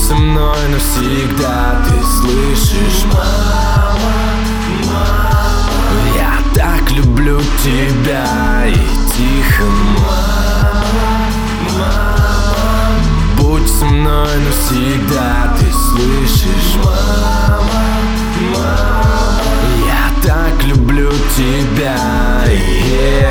со мной навсегда, ты слышишь, мама, мама? Я так люблю тебя, и тихо, мама, мама. Будь со мной навсегда, ты слышишь, мама, мама? Я так люблю тебя,